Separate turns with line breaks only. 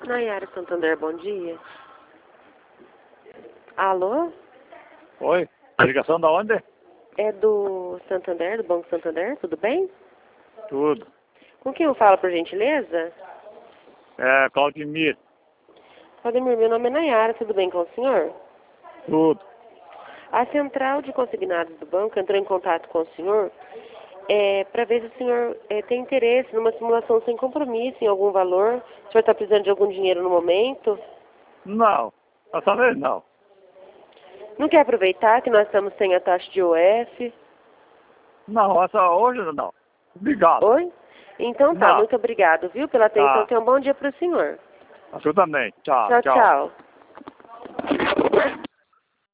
Nayara Santander, bom dia. Alô?
Oi, a ligação da onde?
É do Santander, do Banco Santander, tudo bem?
Tudo.
Com quem eu falo, por gentileza?
É, Claudemir.
Claudemir, meu nome é Nayara, tudo bem com o senhor?
Tudo.
A central de consignados do banco entrou em contato com o senhor para ver se o senhor tem interesse numa simulação sem compromisso em algum valor. O senhor está precisando de algum dinheiro no momento?
Não, dessa vez não.
Não quer aproveitar que nós estamos sem a taxa de OF?
Não, essa hoje não. Obrigado.
Oi? Então tá,
Não.
muito obrigado, viu, pela atenção.
Tá.
Tenha um bom dia para o senhor.
Absolutamente. Tchau,
Tchau, tchau.